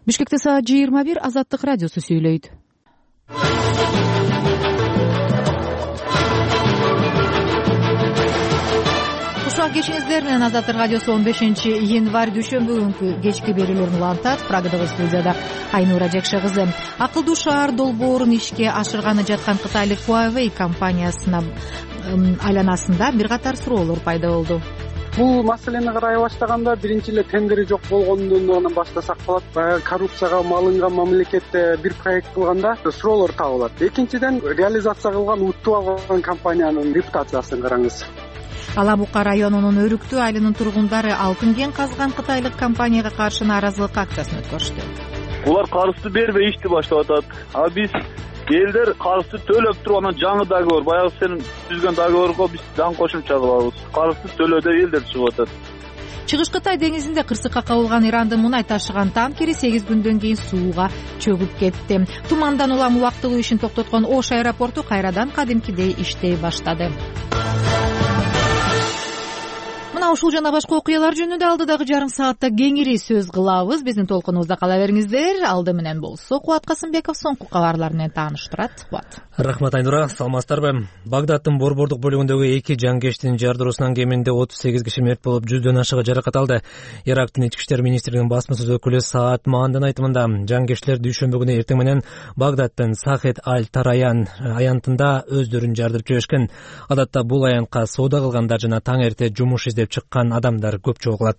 Бишкекте саат 21. Азаттык радиосу сүйлөйт. Ушул кечиңиздер менен Азаттык радиосу 15-январь дүйшөмбү күнкү кечки берүүлөрүн улантат. Прагадагы студияда Айнура Жекше кызы. Акылдуу шаар долбоорун ишке ашырганы жаткан кытайлык Huawei компаниясына айланасында бир катар суроолор пайда болду. Бул маселени карай баштаганда биринчи эле тендери жок болгондон баштасак болот. Баягы коррупцияга малынган мамлекетте бир проект кылганда суроолор табылат. Экинчиден, реализация кылган, утуп алган компаниянын репутациясын караңыз. Ала Бука районунун Өрүктүү айылынын тургундары алтын кен казган кытайлык компанияга каршы нааразылык акциясын өткөрүштү. Булар карызды бербей ишти баштап атат. А биз элдер карызды төлөп туруп, анан жаңы договор, баягы сен түзгөн договорго биз жаңы кошумча кылабыз. Карызды төлөө деп элдер чыгып атат. Чыгыш Кытай деңизинде кырсыкка кабылган Ирандын мунай ташыган танкери 8 күндөн кийин сууга чөгүп кетти. Тумандан улам убактылуу ишин токтоткон Ош аэропорту кайрадан кадимкидей иштей баштады. Ушул жана башка окуялар жөнүндө алдыдагы жарым саатта кеңири сөз кылабыз. Биздин толкунубузда кала бериңиздер. Алды менен болсо Кубат Касымбеков соңку кабарлар менен тааныштырат. Кубат. Рахмат Айнура, саламатсыздарбы? Багдадтын Борбордук бөлүгүндөгү 2 жангештин жардыруусунан кеминде 38 киши мерт болуп, 100дөн ашыгы жаракат алды. Ирактын ички иштер министрлигинин басма сөз өкүлү Саат Маандын айтымында, жангештилер дүйшөмбү күнү эртең менен Багдадтын Сахет Аль-Тараян аянтында өздөрүн жардырып жиберишкен. Адатта бул аянтка соода кылгандар жана таң эрте жумуш издеп чыккан адамдар көп чогулат.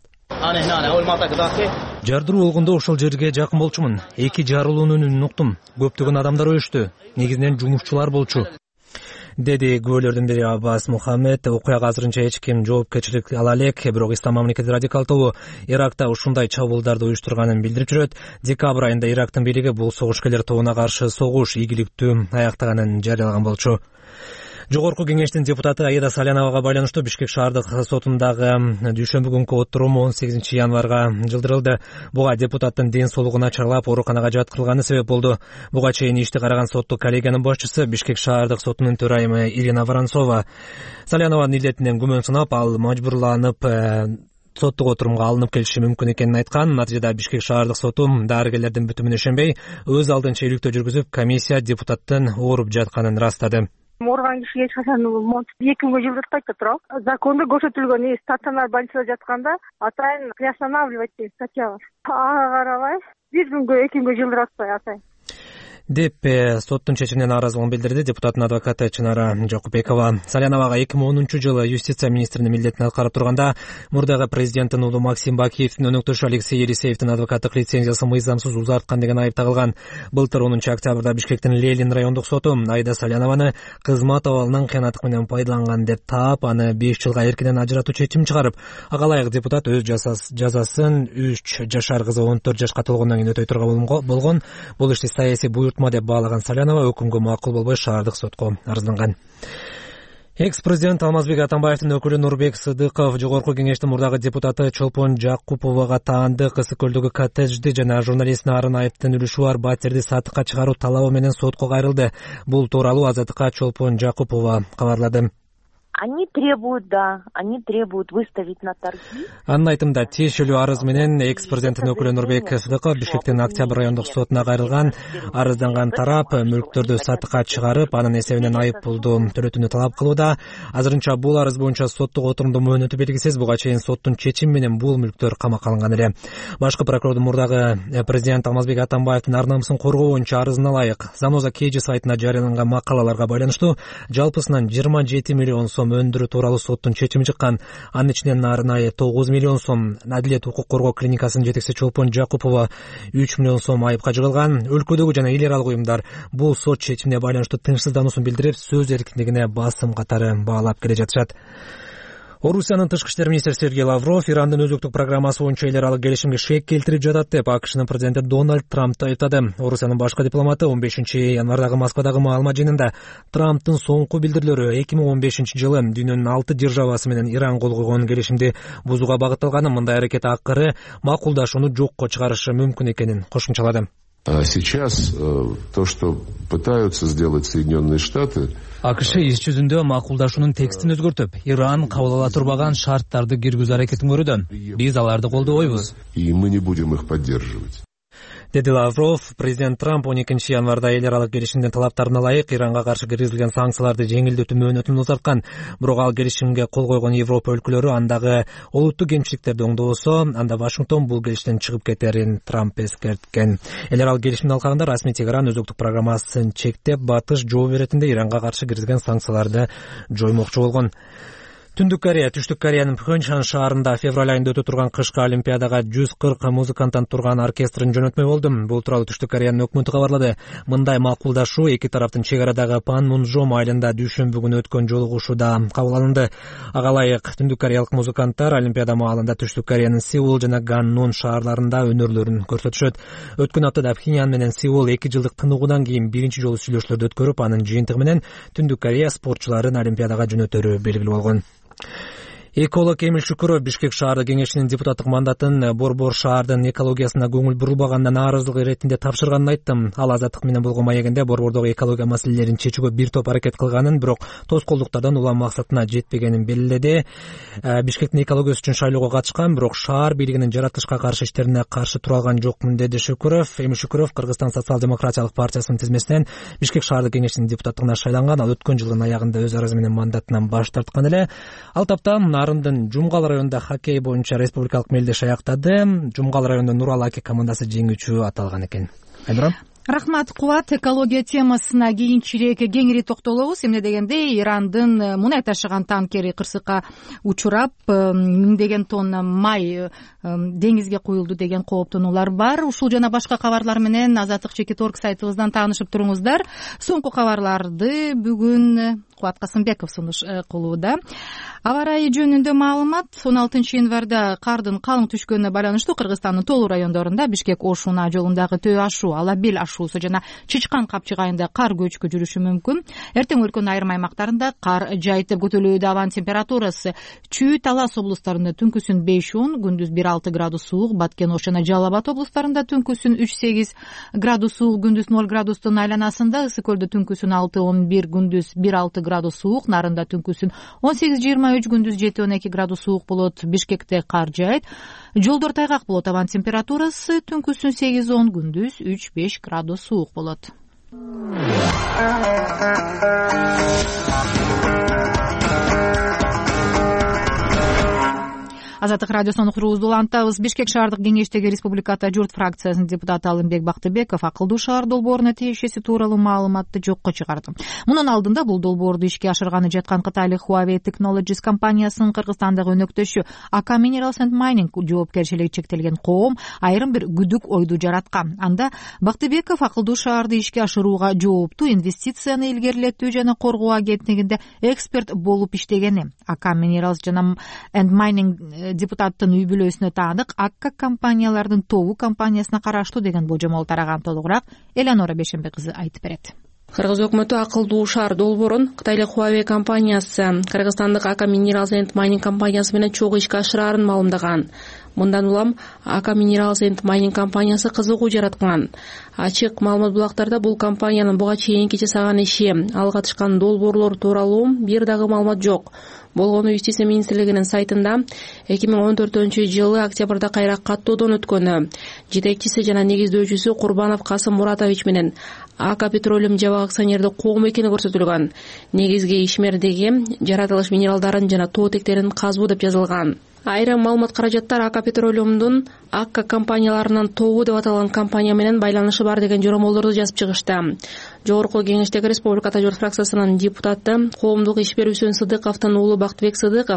Жардыруу болгондо ошол жерге жакын болчумун. 2 жарылуунун үнүн уктум. Көптөгөн адамдар өлүштү. Негизинен жумушчулар болчу, деди күбөлөрдүн бири Аббас Мухаммед. Окуяга азырынча эч ким жоопкерчилик ала элек, бирок Ислам мамлекети радикал тобу Иракта ушундай чабуулдарды уюштурганын билдирип жүрөт. Декабрь айында Ирактын бийлиги бул согушкерлер тобуна каршы согуш ийгиликтүү аяктаганын жарыялаган болчу. Жогорку кеңештин депутаты Аида Саляновага байланыштуу Бишкек шаардык сотундагы дүйшөмбү күнкү отурум 18 январга жылдырылды. Буга депутаттын ден соолугу начарлап, ооруканага жаткырылганы себеп болду. Буга чейин ишти караган соттук коллегиянын башчысы Бишкек шаардык сотунун төрайымы Ирина Воронцова Салянованын илетинен күмөн сынап, ал мажбурланып соттук отурумга алынып келиши мүмкүн экенин айткан. Натыйжада Бишкек шаардык соту дарыгерлердин бүтүмүнө ишенбей, өз алдынча иликтөө жүргүзүп, комиссия депутаттын ооруп жатканын ырастады. Ооруган кишиге эч качан 2 күнгө жылдыртпайт да туурабы? Закондо көрсөтүлгөн стационар больницада жатканда атайын приостанавливать деген статья бар. Ага карабай 1 күнгө 2 күнгө жылдыратпай атайын деп соттун чечимине нааразылыгын билдирди депутаттын адвокаты Чынара Жакупбекова. Саляновага 2010-жылы юстиция министринин милдетин аткарып турганда мурдагы президенттин уулу Максим Бакиевдин өнөктөшү Алексей Елисеевдин адвокаттык лицензиясын мыйзамсыз узарткан деген айып тагылган. Былтыр 10-октябрда Бишкектин Лелин райондук соту Аида Салянованы кызмат абалынан кыянаттык менен пайдаланган деп таап, аны 5 жылга эркинен ажыратуу чечим чыгарып, ага ылайык депутат өз жазасын 3 жашар кызы 14 жашка толгондон кийин өтөй турган болгон. Бул ишти саясий буйртма деп баалаган Салянова өкүмгө макул болбой шаардык сотко арызданган. Экс-президент Алмазбек Атамбаевдин өкүлү Нурбек Сыдыков жогорку кеңештин мурдагы депутаты Чолпон Жакуповага таандык Ысык көлдөгү коттеджди жана журналист Нарын Айыптын үлүшү бар батирди сатыкка чыгаруу талабы менен сотко кайрылды. Бул тууралуу Азаттыкка Чолпон Жакупова кабарлады. Они требуют выставить на торги. Анын айтымында тиешелүү арыз менен экс-президенттин өкүлү Нурбек Сыдыков Бишкектин Октябрь райондук сотуна кайрылган. Арызданган тарап мүлктөрдү сатыкка чыгарып, анын эсебинен айып пулду төлөтүүнү талап кылууда. Азырынча бул арыз боюнча соттук отурумдун мөөнөтү белгисиз. Буга чейин соттун чечими менен бул мүлктөр камакка алынган эле. Башкы прокурордун мурдагы президент Алмазбек Атамбаевдин ар намысын коргоо боюнча арызына ылайык Заноза KG сайтына жарыяланган макалаларга байланыштуу жалпысынан 27 миллион сом өндүрүү тууралуу соттун чечими чыккан. Анын ичинен Нарынай 9 миллион сом, Адилет укук коргоо клиникасынын жетекчиси Чолпон Жакупова 3 миллион сом айыпка жыгылган. Өлкөдөгү жана эл аралык уюмдар бул сот чечимине байланыштуу тынчсыздануусун билдирип, сөз эркиндигине басым катары баалап келе жатышат. Орусиянын тышкы иштер министри Сергей Лавров Ирандын өзөктүк программасы боюнча эл аралык келишимге шек келтирип жатат деп АКШнын президенти Дональд Трампты айтады. Орусиянын башкы дипломаты 15-январдагы Москвадагы маалымат жыйынында Трамптын соңку билдирүүлөрү 2015-жылы дүйнөнүн 6 державасы менен Иран кол койгон келишимди бузууга багытталганын, мындай аракет акыры макулдашууну жокко чыгарышы мүмкүн экенин кошумчалады. А сейчас то, что пытаются сделать Соединенные Штаты, АКШ иш жүзүндө макулдашуунун текстин өзгөртүп, Иран кабыл ала турбаган шарттарды киргизүү аракетин көрүүдө. Биз аларды колдобойбуз. И мы не будем их поддерживать. деди Лавров. Президент Трамп 12 январда эл аралык келишимдин талаптарына ылайык Иранга каршы киргизилген санкцияларды жеңилдетүү мөөнөтүн узарткан. Бирок ал келишимге кол койгон Европа өлкөлөрү андагы олуттуу кемчиликтерди оңдобосо, анда Вашингтон бул келиштен чыгып кетерин Трамп эскерткен. Эл аралык келишимдин алкагында расмий Тегеран өзөктүк программасын чектеп, батыш жооп беретинде Иранга каршы киргизилген санкцияларды жоймокчу болгон. Түндүк Корея, Түштүк Кореянын Пхенчхан шаарында февраль айында өтө турган кышкы олимпиадага 140 музыканттан турган оркестрин жөнөтмөй болду. Бул тууралуу Түштүк Кореянын өкмөтү кабарлады. Мындай макулдашуу эки тараптын чек арадагы Панмунжом айылында дүйшөмбү күнү өткөн жолугушууда кабыл алынды. Ага ылайык түндүк кореялык музыканттар олимпиада маалында Түштүк Кореянын Сеул жана Ганнон шаарларында өнөрлөрүн көрсөтүшөт. Өткөн аптада Пхеньян менен Сеул 2 жылдык тыныгуудан кийин биринчи жолу сүйлөшүүлөрдү өткөрүп, анын жыйынтыгы менен Түндүк Корея спортчуларын олимпиадага жөнөтөрү белгилүү болгон. Эколог Эмил Шүкүров Бишкек шаардык кеңешинин депутаттык мандатын Борбор шаардын экологиясына көңүл бурулбаганына нааразылык иретинде тапшырганын айтты. Ал Азаттык менен болгон маегинде борбордогу экология маселелерин чечүүгө бир топ аракет кылганын, бирок тоскоолдуктардан улам максатына жетпегенин белгиледи. Бишкектин экологиясы үчүн шайлоого катышкан, бирок шаар бийлигинин жаратылышка каршы иштерине каршы тура алган жокмун, деди Шүкүров. Эмил Шүкүров Кыргызстан социал-демократиялык партиясынын тизмесинен Бишкек шаардык кеңешинин депутаттыгына шайланган. Ал өткөн жылдын аягында өз арызы менен мандатынан баш тарткан эле. Ал тапта Нарындын Жумгал районунда хоккей боюнча республикалык мелдеш аяктады. Жумгал районунун Нурал Аке командасы жеңүүчү аталган экен. Айнура. Рахмат, Кубат. Экология темасына кийинчерээк кеңири токтолобуз. Эмне дегенде Ирандын мунай ташыган танкери кырсыкка учурап, миңдеген тонна май деңизге куюлду деген кооптонуулар бар. Ушул жана башка кабарлар менен Азаттык Чекит.орг сайтыбыздан таанышып туруңуздар. Соңку кабарларды бүгүн Кубат Касымбеков сунуш кылууда. Аба ырайы жөнүндө маалымат. 16 январда кардын калың түшкөнүнө байланыштуу Кыргызстандын Тоолуу райондорунда Бишкек-Ош-Унаа жолундагы Төө ашуу, Алабел ашуусу жана Чычкан капчыгайында кар көчкү жүрүшү мүмкүн. Эртең өлкөнүн айрым аймактарында кар жайытып көтөлүүдө. Абанын температурасы Чүй, Талас облустарында түнкүсүн 5-10, күндүз 1-6 градус суук, Баткен-Ош жана Жалал Абад облустарында түнкүсүн 3-8 градус суук, күндүз 0 градустун айланасында, Ысык көлдө түнкүсүн 6-11, күндүз 1-6 градус суук, Нарында түнкүсүн 18-23, күндүз 7-12 градус суук болот. Бишкекте кар жаайт. Жолдор тайгак болот. Абанын температурасы түнкүсүн 8-10, күндүз 3-5 градус суук болот. Азаттык радиосунун уктуруубузду улантабыз. Бишкек шаардык кеңештеги Республиката журт фракциясынын депутаты Алымбек Бактыбеков акылдуу шаар долбооруна тиешеси тууралуу маалыматты жокко чыгарды. Мунун алдында бул долбоорду ишке ашырганы жаткан кытайлык Huawei Technologies компаниясынын Кыргызстандагы өнөктөшү AK Minerals and Mining жоопкерчилиги чектелген коом айрым бир күдүк ойду жараткан. Анда Бактыбеков акылдуу шаарды ишке ашырууга жооптуу инвестицияны илгерилетүү жана коргоо агенттигинде эксперт болуп иштегени, AK Minerals and Mining депутаттын үй бүлөсүнө таандык Акка компаниялардын тобу компаниясына караштуу деген божомол тараган. Толугураак Элеонора Бешенбек кызы айтып берет. Кыргыз өкмөтү акылдуу шаар долбоорун Кытайлык Huawei компаниясы Кыргызстандык AK Minerals and Mining компаниясы менен чогуу ишке ашырарын маалымдаган. Мындан улам AK Minerals and Mining компаниясы кызыгуу жараткан. Ачык маалымат булактарда бул компаниянын буга чейинки жасаган иши, ал катышкан долбоорлор тууралуу бир дагы маалымат жок. Болгону Юстиция министрлигинин сайтында 2014-жылы октябрда кайра каттоодон өткөнү, жетекчиси жана негиздөөчүсү Курбанов Касым Муратович менен АК Петролиум жабык акционердик коом экени көрсөтүлгөн. Негизги ишмердиги жаратылыш минералдарын жана тоотектерин казуу деп жазылган. Айрым маалымат каражаттар АК Петролиумдун АК компанияларынын тобу деп аталган компания менен байланышы бар деген жоромолдорду жазып чыгышты. Жогорку кеңештеги Республиката журт фракциясынын депутаты, коомдук ишбер Үсөн Сыдыковдун уулу Бактыбек Сыдыков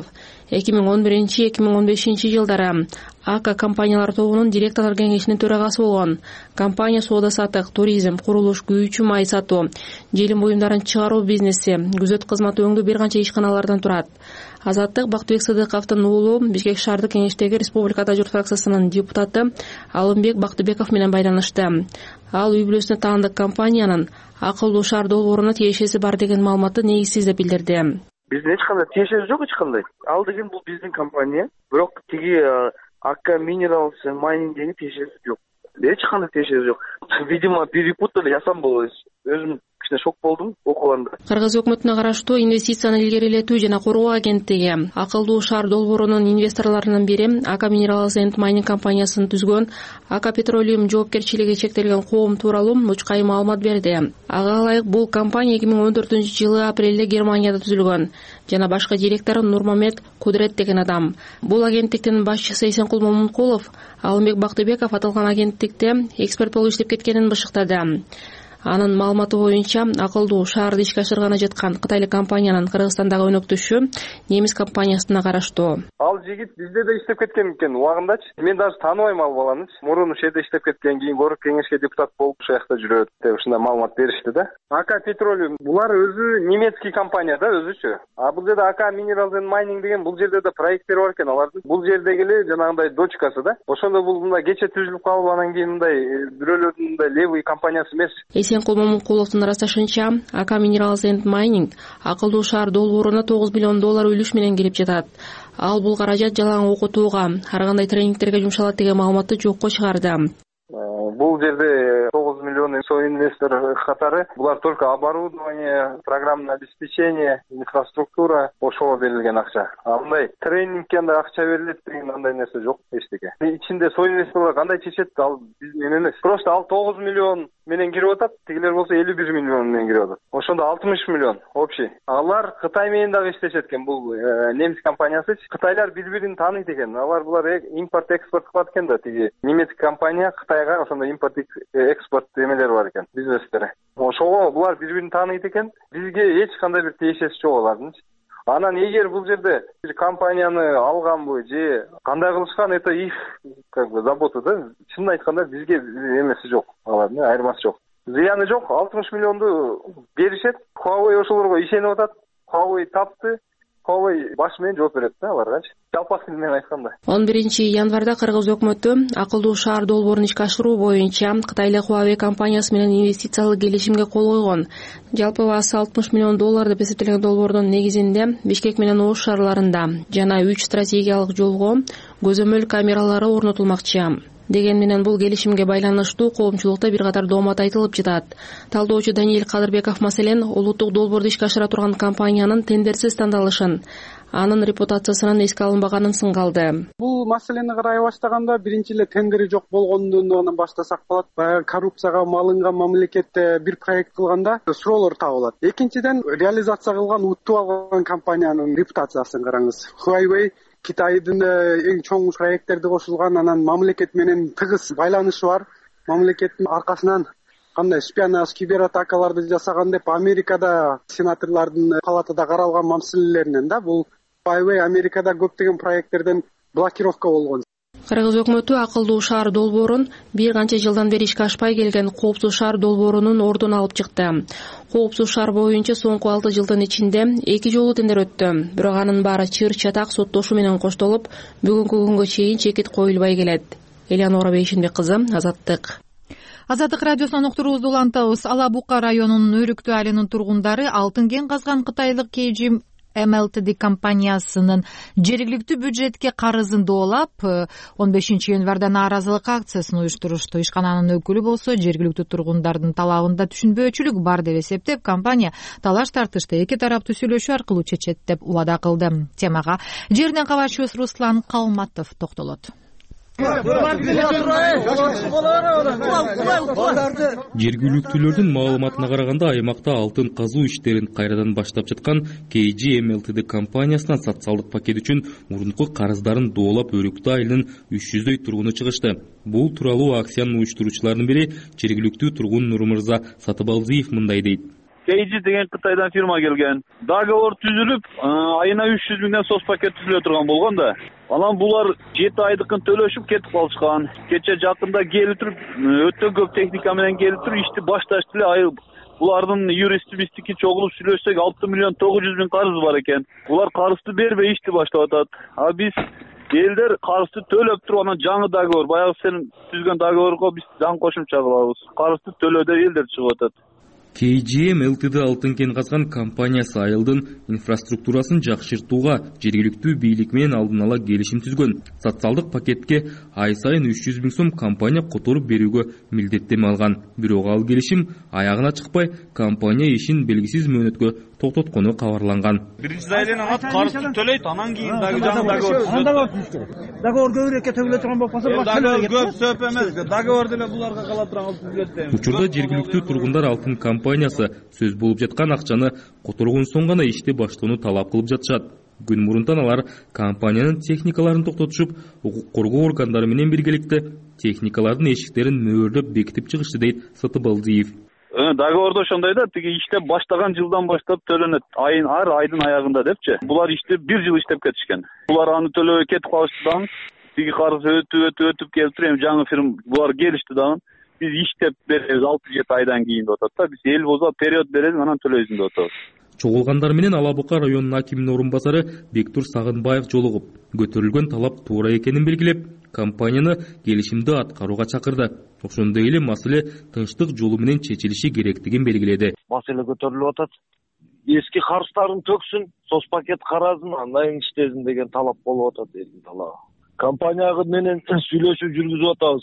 2011-2015 жылдары АК компаниялар тобунун директорлор кеңешинин төрагасы болгон. Компания соода-саттык, туризм, курулуш, күйүүчү май сатуу, желим буюмдарын чыгаруу бизнеси, күзөт кызматы өңдүү бир канча ишканалардан турат. Азаттык Бактыбек Сыдыковдун уулу Бишкек шаардык кеңештеги Республиката журт фракциясынын депутаты Алымбек Бактыбеков менен байланышты. Ал үй бүлөсүнө таандык компаниянын акылдуу шаар долбооруна тиешеси бар деген маалыматты негизсиз деп билдирди. Биздин эч кандай тиешеси жок, эч кандай. Ал деген бул биздин компания, бирок тиги AK Minerals and Mining деген тиешеси жок. Эч кандай тиешеси жок. Видимо, перепутали, ясам болобуз. Өзүм кичине шок болдум окуганда. Кыргыз өкмөтүнө караштуу инвестицияны илгерилетүү жана коргоо агенттиги Акылдуу шаар долбоорунун инвесторлорунун бири Ака Minerals and Mining компаниясын түзгөн Ака Petroleum жоопкерчилиги чектелген коом тууралуу мучкай маалымат берди. Ага ылайык бул компания 2014-жылы апрелде Германияда түзүлгөн жана башкы директору Нурмамет Кудрет деген адам. Бул агенттиктин башчысы Эсенкул Момункулов Алымбек Бактыбеков аталган агенттикте эксперт болуп иштеп кеткенин бышыктады. Анын маалыматы боюнча Акылдуу шаарды ишке ашырганы жаткан кытайлык компаниянын Кыргызстандагы өнөктөшү немис компаниясына караштуу. Ал жигит бизде да иштеп кеткен экен убагындачы. Мен даже тааныбайм ал баланы. Мурун ушул жерде иштеп кеткен, кийин город кеңешке депутат болуп ушул жакта жүрөт деп ушундай маалымат беришти да. Ака Petroleum булар өзү немецкий компания да өзүчү. А бул жерде Ака Minerals and Mining деген бул жерде да проекттери бар экен алардын. Бул жердеги эле жанагындай дочкасы да. Ошондо бул мындай кече түзүлүп калып анан кийин мындай бирөөлөрдүн мындай левый компаниясы эмес. Эсенкул Момункуловдун ырасташынча Ака Minerals and Mining Акылдуу шаар долбооруна $9 миллион үлүш менен кирип жатат. Ал бул каражат жалаң окутууга, ар кандай тренингтерге жумшалат деген маалыматты жокко чыгарды. Бул жерде 9 миллион соинвестор катары булар только оборудование, программное обеспечение, инфраструктура ошого берилген акча. Андай тренингке андай акча берилет деген андай нерсе жок эчтеке. Ичинде соинвесторлор кандай чечет ал биздин эмес. Просто ал 9 миллион менен кирип атат, тигилер болсо 51 миллион менен кирип атат. Ошондо 60 миллион общий. Алар Кытай менен дагы иштешет экен, бул немис компаниясы. Кытайлар бири-бирин тааныйт экен. Алар булар импорт экспорт кылат экен да, тиги немецкий компания Кытайга ошондо импорт экспорт эмелер бар экен, бизнестери. Ошого булар бири-бирин тааныйт экен. Бизге эч кандай бир тиешеси жок алардын. Анан эгер бул жерде бир компанияны алганбы же кандай кылышкан, это их как бы забота да. Чынын айтканда бизге эмеси жок, алардын айырмасы жок. Зыяны жок, 60 миллионду беришет. Huawei ошолорго ишенип атат. Huawei тапты. Huawei баш менен жооп берет да аларгачы. Жалпак тил менен айтканда. 11-январда Кыргыз өкмөтү Акылдуу шаар долбоорун ишке ашыруу боюнча Кытайлык Huawei компаниясы менен инвестициялык келишимге кол койгон. Жалпы баасы $60 миллион деп эсептелген долбоордун негизинде Бишкек менен Ош шаарларында жана 3 стратегиялык жолго көзөмөл камералары орнотулмакчы. Деген менен бул келишимге байланыштуу коомчулукта бир катар доомат айтылып жатат. Талдоочу Даниил Кадырбеков маселен улуттук долбоорду ишке ашыра турган компаниянын тендерсиз тандалышын, анын репутациясынын эске алынбаганын сынгалды. Бул маселени карай баштаганда биринчи эле тендери жок болгондугунан баштасак болот. Баягы коррупцияга малынган мамлекетте бир проект кылганда суроолор табылат. Экинчиден реализация кылган, уттуп алган компаниянын репутациясын караңыз. Huawei Китайдын эң чоң проекттерди кошулган, анан мамлекет менен тыгыз байланышы бар. Мамлекеттин аркасынан кандай шпионаж, кибератакаларды жасаган деп Америкада сенаторлордун палатада каралган маселелеринен да бул Huawei Америкада көптөгөн проекттерден блокировка болгон. Кыргыз өкмөтү Акылдуу шаар долбоорун бир канча жылдан бери ишке ашпай келген Коопсуз шаар долбоорунун ордун алып чыкты. Коопсуз шаар боюнча соңку 6 жылдын ичинде 2 жолу тендер өттү. Бирок анын баары чыр-чатак соттошуу менен коштолуп, бүгүнкү күнгө чейин чекит коюлбай келет. Элеонора Бейшинбек кызы, Азаттык. Азаттык радиосунан уктуруубузду улантабыз. Ала Бука районунун Өрүктүү айылынын тургундары алтын кен казган кытайлык KG MLTD компаниясынын жергиликтүү бюджетке карызын доолап 15-январда нааразылык акциясын уюштурушту. Ишкананын өкүлү болсо жергиликтүү тургундардын талабында түшүнбөөчүлүк бар деп эсептеп, компания талаш тартышты эки тараптуу сүйлөшүү аркылуу чечет деп убада кылды. Темага жерден кабарчыбыз Руслан Калматов токтолот. Жергиликтүүлөрдүн маалыматына караганда аймакта алтын казуу иштерин кайрадан баштап жаткан KG MLTD компаниясынан социалдык пакет үчүн мурунку карыздарын доолап Өрүктүү айылынын 300дөй тургуну чыгышты. Бул тууралуу акциянын уюштуруучуларынын бири жергиликтүү тургун Нурмырза Сатыбалдиев мындай дейт. KG деген Кытайдан фирма келген. Договор түзүлүп, айына 300 миңден соцпакет түзүлө турган болгон да. Анан булар 7 айдыкын төлөшүп кетип калышкан. Кече жакында келип туруп, өтө көп техника менен келип туруп, ишти башташты эле. Булардын юристи биздики чогулуп сүйлөшсөк 6 миллион 900 миң карыз бар экен. Булар карызды бербей ишти баштап атат. А биз элдер карызды төлөп туруп, анан жаңы договор, баягы сен түзгөн договорго биз заң кошумча кылабыз. Карызды төлөө деп элдер чыгып атат. KGM Ltd алтын кен казган компаниясы айылдын инфраструктурасын жакшыртууга жергиликтүү бийлик менен алдын ала келишим түзгөн. Социалдык пакетке ай сайын 300 000 сом компания которуп берүүгө милдеттеме алган. Бирок ал келишим аягына чыкпай, компания ишин белгисиз мөөнөткө токтоткону кабарланган. Биринчи айдан алат, карызды төлөйт, анан кийин дагы жаңы договор түзөт. Договор көбүрөөккө төгүлө турган болсо, көп сөп эмес, договор деле буларга кала турган түзөт. Учурда жергиликтүү тургундар алтын компаниясы сөз болуп жаткан акчаны которгон соң гана ишти баштоону талап кылып жатышат. Күн мурунтан алар компаниянын техникаларын токтотушуп, укук коргоо органдары менен биргеликте техникалардын эшиктерин мөөрдөп бекитип чыгышты дейт Сатыбалдиев. Договордо ошондой да, тиги иштеп баштаган жылдан баштап төлөнөт. Ар айдын аягында депчи. Булар иштеп 1 жыл иштеп кетишкен. Булар аны төлөбөй кетип калышты дагы. Тиги карыз өтүп келип эми жаңы фирма булар келишти дагы. Биз иштеп беребиз 6-7 айдан кийин деп атат да. Биз эл болсо период беребиз, анан төлөйсүң деп атабыз. Чогулгандар менен Ала Бука районунун акиминин орун басары Бектур Сагынбаев жолугуп, көтөрүлгөн талап туура экенин белгилеп, компанияны келишимди аткарууга чакырды. Ошондой эле маселе тынчтык жолу менен чечилиши керектигин белгиледи. Маселе көтөрүлүп атат. Эски карыздарын төксүн, соцпакет каразын, андан иштесин деген талап болуп атат, элдин талабы. Компания менен сүйлөшүү жүргүзүп атабыз.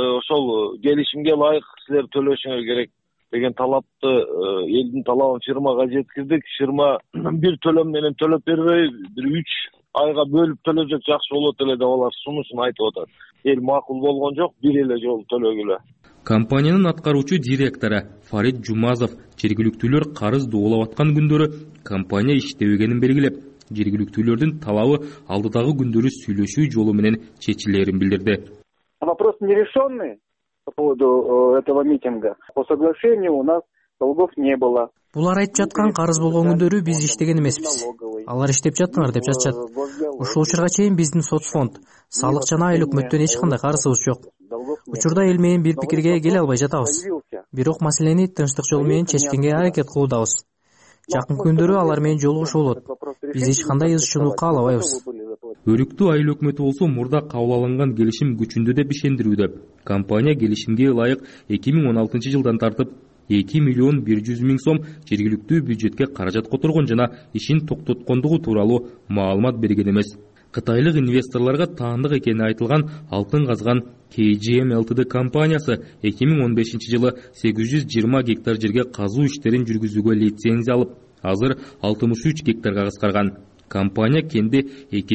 Ошол келишимге ылайык силер төлөшүңөр керек деген талапты элдин талабын фирмага жеткирдик. Фирма бир төлөм менен төлөп бербей, бир 3 айга бөлүп төлөсөк жакшы болот эле деп алар сунушун айтып атат. Эл макул болгон жок, бир эле жолу төлөгүлө. Компаниянын аткаруучу директору Фарид Жумазов жергиликтүүлөр карыз доолап аткан күндөрү компания иштебегенин белгилеп, жергиликтүүлөрдүн талабы алдыдагы күндөрү сүйлөшүү жолу менен чечилерин билдирди. Вопрос нерешенный по поводу этого митинга. По соглашению у нас долгов не было. Булар айтып жаткан карыз болгон күндөрү биз иштеген эмеспиз. Алар иштеп жаткандар деп жатышат. Ушул учурга чейин биздин соцфонд, салык жана айыл өкмөттөн эч кандай карызыбыз жок. Учурда эл менен бир пикирге келе албай жатабыз. Бирок маселени тынчтык жолу менен чечкенге аракет кылуудабыз. Жакын күндөрү алар менен жолугушуу болот. Биз эч кандай ыз чуну каалабайбыз. Өрүктүү айыл өкмөтү болсо мурда кабыл алынган келишим күчүндө деп ишендирүүдө. Компания келишимге ылайык 2016 жылдан тартып 2 миллион 100 000 сом жергиликтүү бюджетке каражат которгон жана ишин токтоткондугу тууралуу маалымат берген эмес. Кытайлык инвесторлорго таандык экени айтылган алтын казган KGM Ltd компаниясы 2015 жылы 820 гектар жерге казуу иштерин жүргүзүүгө лицензия алып, азыр 63 гектарга кыскарган. Компания кенди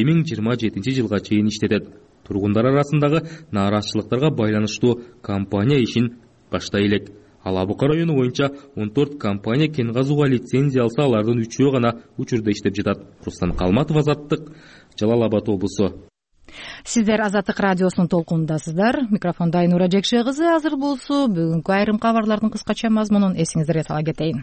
2027 жылга чейин иштетет. Тургундар арасындагы нааразычылыктарга байланыштуу компания ишин баштай элек. Ала Бука району боюнча 14 компания кен казууга лицензия алса, алардын 3-өө гана учурда иштеп жатат. Рустам Калматов, Азаттык, Жалал Абад облусу. Сиздер Азаттык радиосунун толкунундасыздар. Микрофондо Айнура Жекше кызы. Азыр болсо бүгүнкү айрым кабарлардын кыскача мазмунун эсиңиздерге сала кетейин.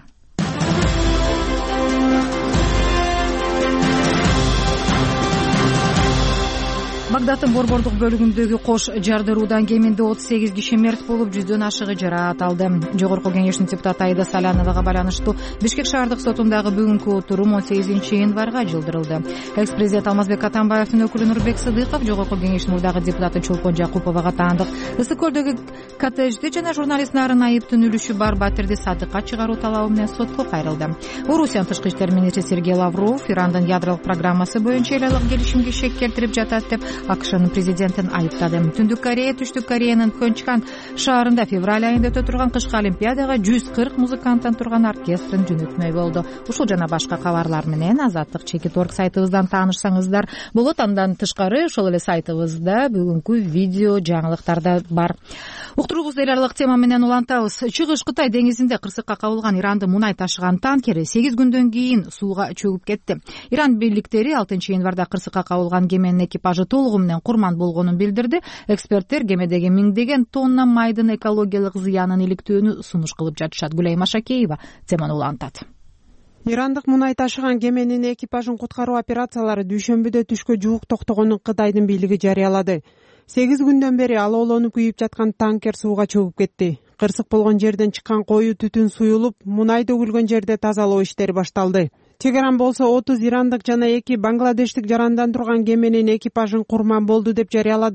Багдадтын борбордук бөлүгүндөгү кош жардыруудан кеминде 38 киши мерт болуп, 100дөн ашыгы жараат алды. Жогорку кеңештин депутаты Аида Саляновага байланыштуу Бишкек шаардык сотундагы бүгүнкү отурум 18 январга жылдырылды. Экс-президент Алмазбек Атамбаевдин өкүлү Нурбек Сыдыков жогорку кеңештин мурдагы депутаты Чолпон Жакуповага таандык Ысык көлдөгү коттеджди жана журналист Нарын Айыптын үлүшү бар Батирди сатыкка чыгаруу талабы менен сотко кайрылды. Орусиянын тышкы иштер министри Сергей Лавров Ирандын ядролук программасы боюнча эл алык келишимге шек келтирип жатат деп АКШнын президентин айыптады. Түндүк Корея Түштүк Кореянын Пхенчхан шаарында февраль айында өтө турган кышкы олимпиадага 140 музыканттан турган оркестрин жөнөтмөй болду. Ушул жана башка кабарлар менен Азаттык Чекит.орг сайтыбыздан таанышсаңыздар болот. Андан тышкары ошол эле сайтыбызда бүгүнкү видео жаңылыктар да бар. Уктуруубузду эл аралык тема менен улантабыз. Чыгыш Кытай деңизинде кырсыкка кабылган Иранды мунай ташыган танкер 8 күндөн кийин сууга чөгүп кетти. Иран бийликтери 6 январда кырсыкка кабылган кеменин экипажы толугу менен курман болгонун билдирди. Эксперттер кемедеги миңдеген тонна майдын экологиялык зыянын иликтөөнү сунуш кылып жатышат. Гүлай Машакеева теманы улантат. Ирандык мунай ташыган кеменин экипажын куткаруу операциялары дүйшөмбүдө түшкө жуук токтогонун Кытайдын бийлиги жарыялады. 8 күндөн бери алоолонуп күйүп жаткан танкер сууга чөгүп кетти. Кырсык болгон жерден чыккан коюу түтүн суюлуп, мунай төгүлгөн жерде тазалоо иштери башталды. Тегеран болсо 30 ирандык жана 2 бангладештик жарандан турган кеменин экипажын курман болду деп жарыялады.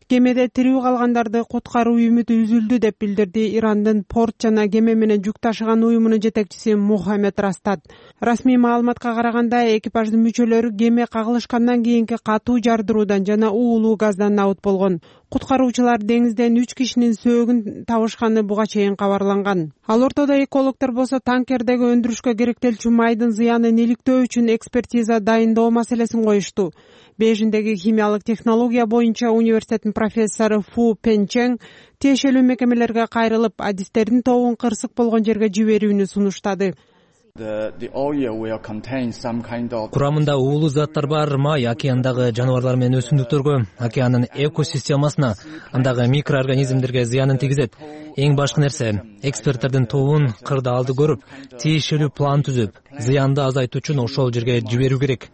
кемеде тирүү калгандарды куткаруу үмүтү үзүлдү деп билдирди Ирандын порт жана кеме менен жүк ташыган уюмунун жетекчиси Мухаммед Растад. Расмий маалыматка караганда, экипаждын мүчөлөрү кеме кагылышкандан кийинки катуу жардыруудан жана уулуу газдан набыт болгон. Куткаруучулар деңизден 3 кишинин сөөгүн табышканы буга чейин кабарланган. Ал ортодо экологдор болсо танкердеги өндүрүшкө керектелчү майдын зыянын иликтөө үчүн экспертиза дайындоо маселесин коюшту. Бейжиңдеги химиялык технология боюнча университеттин профессору Фу Пенчен тиешелүү мекемелерге кайрылып, адистердин тобун кырсык болгон жерге жиберүүнү сунуштады. Курамында уулуу заттар бар. Май океандагы жаныбарлар менен өсүмдүктөргө, океандын экосистемасына, андагы микроорганизмдерге зыянын тийгизет. Эң башкы нерсе, эксперттердин тобун кырда алды көрүп, тиешелүү план түзүп, зыянды азайтуу үчүн ошол жерге жиберүү керек.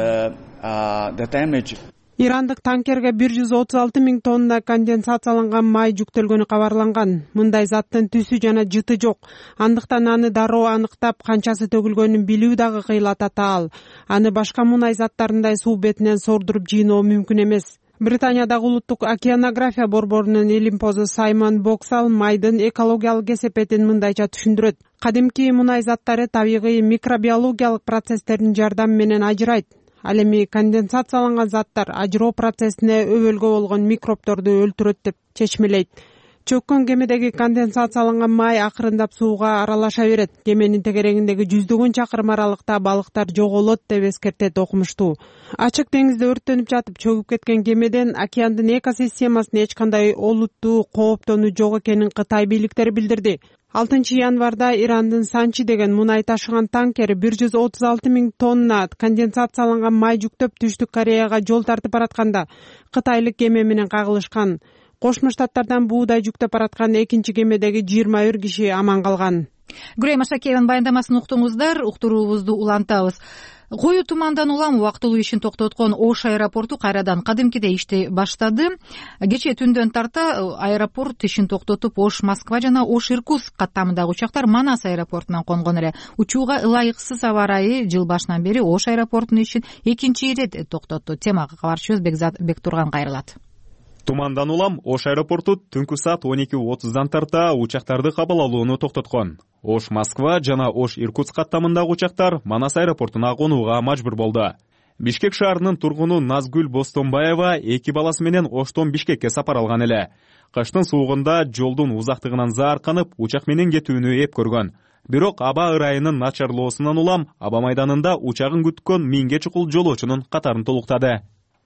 Ирандык танкерге 136 000 тонна конденсацияланган май жүктөлгөнү кабарланган. Мындай заттын түсү жана жыты жок. Андыктан аны дароо аныктап, канчасы төгүлгөнүн билүү дагы кыйлата таал. Аны башка мунай заттарындай суу бетинен сордуруп жыйноо мүмкүн эмес. Британиядагы улуттук океанография борборунун илимпозу Саймон Боксал майдын экологиялык кесепетин мындайча түшүндүрөт. Кадимки мунай заттары табигый микробиологиялык процесстердин жардамы менен ажырайт. Ал эми конденсацияланган заттар ажыроо процессине өбөлгө болгон микробторду өлтүрөт деп чечмелейт. Чөккөн кемедеги конденсацияланган май акырындап сууга аралаша берет. Кеменин тегерегиндеги жүздөгөн чакырым аралыкта балыктар жоголот деп эскертет окумуштуу. Ачык деңизде өрттөнүп жатып чөгүп кеткен кемеден океандын экосистемасына эч кандай олуттуу кооптонуу жок экенин Кытай бийликтери билдирди. 6 январда Ирандын Санчи деген мунай ташыган танкери 136 000 тонна конденсацияланган май жүктөп Түштүк Кореяга жол тартып баратканда кытайлык кеме менен кагылышкан. Кошмо Штаттардан буудай жүктөп бараткан экинчи кемедеги 21 киши аман калган. Гүрөй Машакееванын баяндамасын уктуңуздар. Уктуруубузду улантабыз. Коюу тумандан улам убактылуу ишин токтоткон Ош аэропорту кайрадан кадимкидей иштей баштады. Кечээ түндөн тарта аэропорт ишин токтотуп, Ош Москва жана Ош Иркутск каттамындагы учактар Манас аэропортунан конгон эле. Учууга ылайыксыз аба ырайы жыл башынан бери Ош аэропортунун ишин экинчи ирет токтотту. Темага кабарчыбыз Бектурган кайрылат. Тумандан улам Ош аэропорту түнкү саат 12:30дан тарта учактарды кабыл алууну токтоткон. Ош Москва жана Ош Иркутск каттамындагы учактар Манас аэропортуна конууга мажбур болду. Бишкек шаарынын тургуну Назгүл Бостонбаева 2 баласы менен Оштон Бишкекке сапар алган эле. Кыштын суугунда жолдун узактыгынан заарканып, учак менен кетүүнү эп көргөн. Бирок аба ырайынын начарлоосунан улам аба майданында учагын күткөн 1000ге чукул жолоочунун катарын толуктады.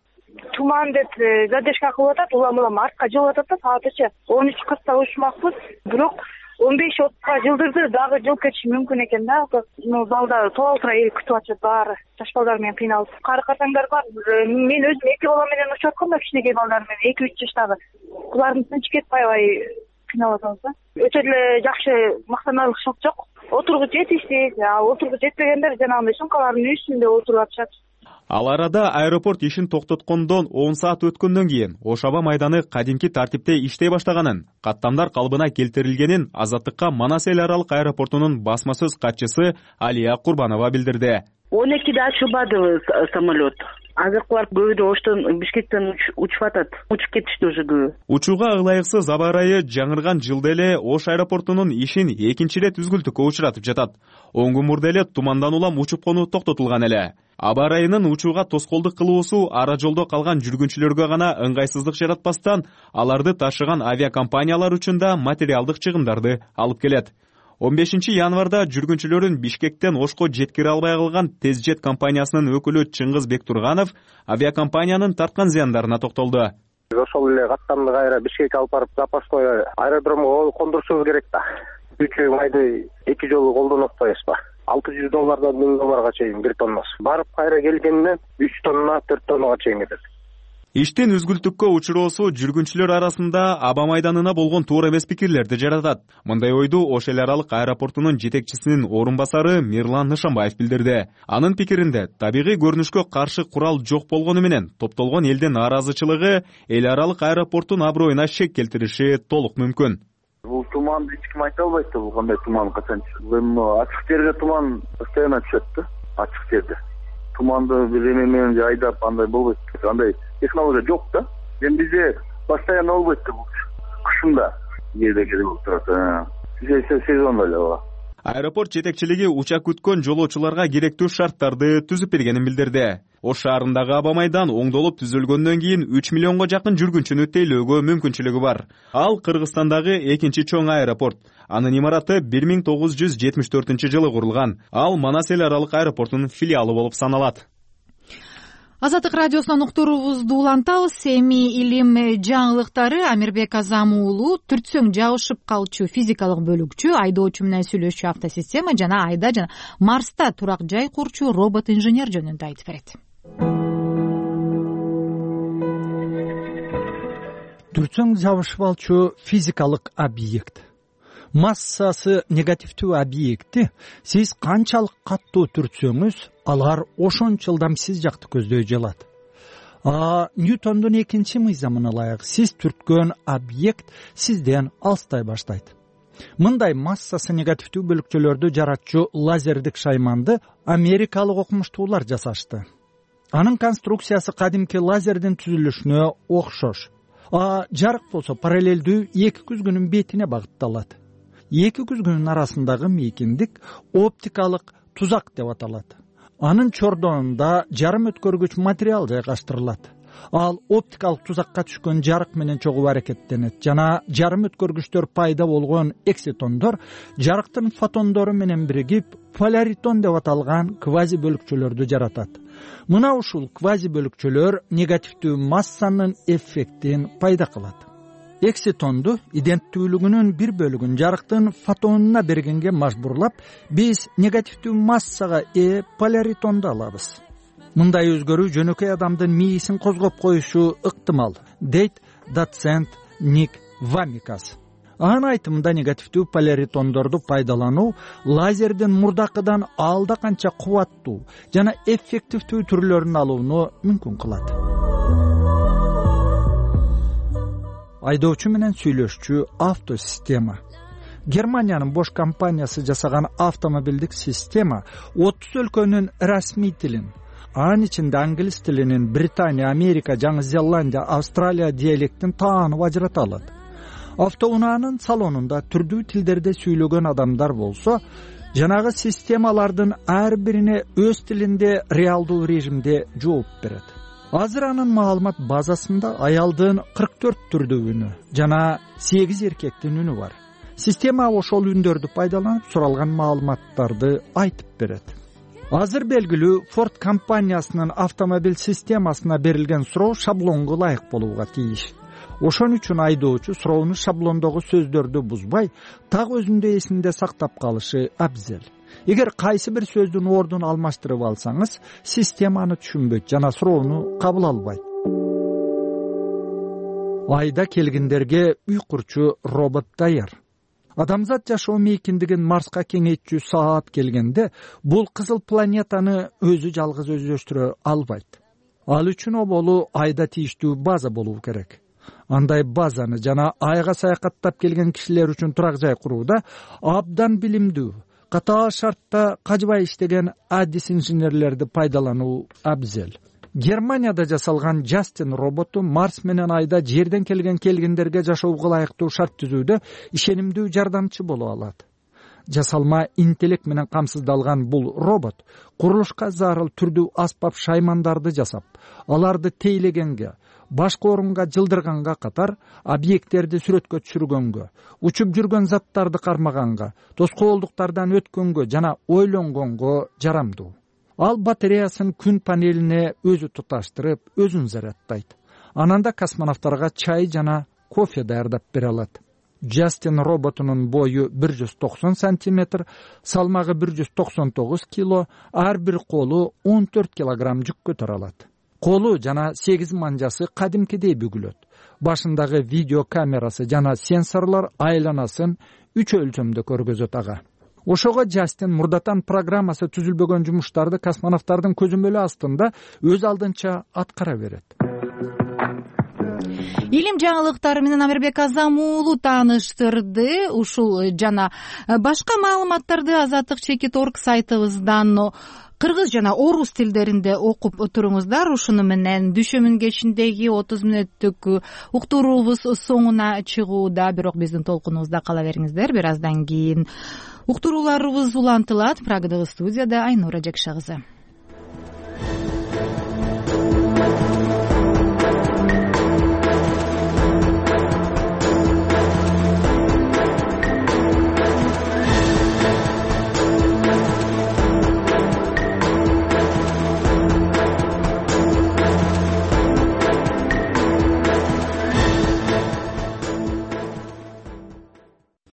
Туман деп задержка кылып атат, улам артка жылып атат да, саатычы 13:40 учмакпыз. Бирок 15:30га жылдырды, дагы жылып кетиши мүмкүн экен да. Залда толтура эл күтүп атышат баары. Жаш балдар менен кыйналып. Кары картаңдар бар. Мен өзүм 2 балам менен учуп аткам да, кичинекей балдар менен 2-3 жаштагы. Булардын тынч кетпей аябай кыйналып атабыз да. Өтө эле жакшы мактаналык жок. Отургуч жетишти. Отургуч жетпегендер жанагындай сумкалардын үстүндө отуруп атышат. Ал арада аэропорт ишин токтоткондон 10 саат өткөндөн кийин Ош аба майданы кадимки тартипте иштей баштаганын, каттамдар калыбына келтирилгенин Азаттыкка Манас эл аралык аэропортунун басма сөз катчысы Алия Курбанова билдирди. 12'de açılmadı самолет. Азыркылар көбү Оштон Бишкектен учуп атат. Учуп кетишти уже көбү. Учууга ылайыксыз аба ырайы жаңырган жылда эле Ош аэропортунун ишин экинчи ирет үзгүлтүккө учуратып жатат. 10 күн мурда эле тумандан улам учуп конуу токтотулган эле. Аба ырайынын учууга тоскоолдук кылуусу ара жолдо калган жүргүнчүлөргө гана ыңгайсыздык жаратпастан, аларды ташыган авиакомпаниялар үчүн да материалдык чыгымдарды алып келет. 15 январда жүргүнчүлөрүн Бишкектен Ошко жеткире албай калган Тезжет компаниясынын өкүлү Чыңгыз Бектурганов авиакомпаниянын тарткан зыяндарына токтолду. Ошол эле каттамды кайра Бишкекке алып барып запастой аэродромго кондурушубуз керек да. 3 майды 2 жолу колдонуп атпайбызбы? $600 $1000 чейин 1 тоннасы. Барып кайра келгенде 3 тонна 4 тоннага чейин кетет. Иштин үзгүлтүккө учуроосу жүргүнчүлөр арасында аба майданына болгон туура эмес пикирлерди жаратат. Мындай ойду Ош эл аралык аэропортунун жетекчисинин орун басары Мирлан Нышанбаев билдирди. Анын пикиринде, табигый көрүнүшкө каршы курал жок болгону менен топтолгон элдин нааразычылыгы эл аралык аэропорттун аброюна шек келтириши толук мүмкүн. Бул туманды эч ким айта албайт да, бул кандай туман качан түшөт. Ачык жерге туман постоянно түшөт да, ачык жерде. Туманды бир эме менен айдап андай болбойт. Андай технология жок да. Эми бизде постоянно болбойт да, бул кышында кээде болуп турат, сезондо эле ооба. Аэропорт жетекчилиги учак күткөн жолоочуларга керектүү шарттарды түзүп бергенин билдирди. Ош шаарындагы аба майдан оңдолуп түзүлгөндөн кийин 3 миллионго жакын жүргүнчүнү тейлөөгө мүмкүнчүлүгү бар. Ал Кыргызстандагы экинчи чоң аэропорт. Анын имараты 1974-жылы курулган. Ал Манас эл аралык аэропортунун филиалы болуп саналат. Азаттык радиосунан уктуруубузду улантабыз. Эми илим жаңылыктары. Амирбек Азам уулу түртсөң жабышып калчу физикалык бөлүкчү, айдоочу менен сүйлөшчү автосистема жана Айда жана Марста турак жай курчу робот инженер жөнүндө айтып берет. Түртсөң жабышып алчу физикалык объект. Массасы негативдүү объекти сиз канчалык каттуу түртсөңүз, алар ошончо ылдамсыз жакты көздөй жалат. Ньютондун экинчи мыйзамына ылайык сиз түрткөн объект сизден алыстай баштайт. Мындай массасы негативдүү бөлүкчөлөрдү жаратчу лазердик шайманды америкалык окумуштуулар жасашты. Анын конструкциясы кадимки лазердин түзүлүшүнө окшош. Жарык болсо параллелдүү эки күзгүнүн бетине багытталат. Эки күзгүнүн арасындагы мейкиндик оптикалык тузак деп аталат. Анын чордоонунда жарым өткөргүч материал жайгаштырылат. Ал оптикалык тузакка түшкөн жарык менен чогуу аракеттенет жана жарым өткөргүчтөр пайда болгон экситондор жарыктын фотондору менен биригип поляритон деп аталган квази бөлүкчөлөрдү жаратат. Мына ушул квази бөлүкчөлөр негативдүү массанын эффектин пайда кылат. Экситонду иденттүүлүгүнүн бир бөлүгүн жарыктын фотонуна бергенге мажбурлап, биз негативдүү массага поляритонду алабыз. Мындай өзгөрүү жөнөкөй адамдын мээсин козгоп коюшу ыктымал, дейт доцент Ник Вамикас. Анын айтымында негативдүү поляритондорду пайдалануу лазердин мурдакыдан алда канча кубаттуу жана эффективдүү түрлөрүн алууну мүмкүн кылат. Айдоочу менен сүйлөшчү автосистема. Германиянын Bosch компаниясы жасаган автомобилдик система 30 өлкөнүн расмий тилин, анын ичинде англис тилинин Британия, Америка, Жаңы Зеландия, Австралия диалектин таанып ажырата алат. Автоунаанын салонунда түрдүү тилдерде сүйлөгөн адамдар болсо, жанагы системалардын ар бирине өз тилинде реалдуу режимде жооп берет. Азыр анын маалымат базасында аялдын 44 түрдүү үнү жана 8 эркектин үнү бар. Система ошол үндөрдү пайдаланып суралган маалыматтарды айтып берет. Азыр белгилүү Ford компаниясынын автомобиль системасына берилген суроо шаблонго ылайык болууга тийиш. Ошон үчүн айдоочу суроону шаблондогу сөздөрдү бузбай, так өзүндө эсинде сактап калышы абзел. Эгер кайсы бир сөздүн ордун алмаштырып алсаңыз, системаны түшүнбөйт жана суроону кабыл албайт. Айда келгендерге үй курчу робот даяр. Адамзат жашоо мейкиндигин Марска кеңейтчү саат келгенде, бул кызыл планетаны өзү жалгыз өздөштүрө албайт. Ал үчүн оболу айда тийиштүү база болуу керек. Андай базаны жана айга саякаттап келген кишилер үчүн турак жай курууда абдан билимдүү, катаа шартта кажбай иштеген адис инженерлерди пайдалануу абзел. Германияда жасалган Джастин роботу Марс менен Айда жерден келгендерге жашоого ылайыктуу шарт түзүүдө ишенимдүү жардамчы боло алат. Жасалма интеллект менен камсыздалган бул робот курулушка зарыл түрдүү аспап шаймандарды жасап, аларды тейлегенге, башка орунга жылдырганга катар объекттерди сүрөткө түшүргөнгө, учуп жүргөн заттарды кармаганга, тоскоолдуктардан өткөнгө жана ойлонгонго жарамдуу. Ал батареясын күн панелине өзү туташтырып, өзүн зарядтайт. Анан да космонавттарга чай жана кофе даярдап бере алат. Джастин роботунун бою 190 сантиметр, салмагы 199 кило, ар бир колу 14 килограмм жүк көтөрө алат. Колу жана 8 манжасы кадимкидей бүгүлөт. Башындагы видео камерасы жана сенсорлор айланасын 3 өлчөмдө көргөзөт ага. Ошого Джастин мурдатан программасы түзүлбөгөн жумуштарды космонавттардын көзөмөлү астында өз алдынча аткара берет. илим жаңылыктары менен Амирбек Азам уулу тааныштырды. Ушул жана башка маалыматтарды Азаттык чекит орг сайтыбыздан кыргыз жана орус тилдеринде окуп туруңуздар. Ушуну менен дүйшөмүн кечиндеги 30 мүнөттүк уктуруубуз соңуна чыгууда. Бирок биздин толкунубузда кала бериңиздер. Бир аздан кийин уктурууларыбыз улантылат. Прагадагы студияда Айнура Жакша кызы.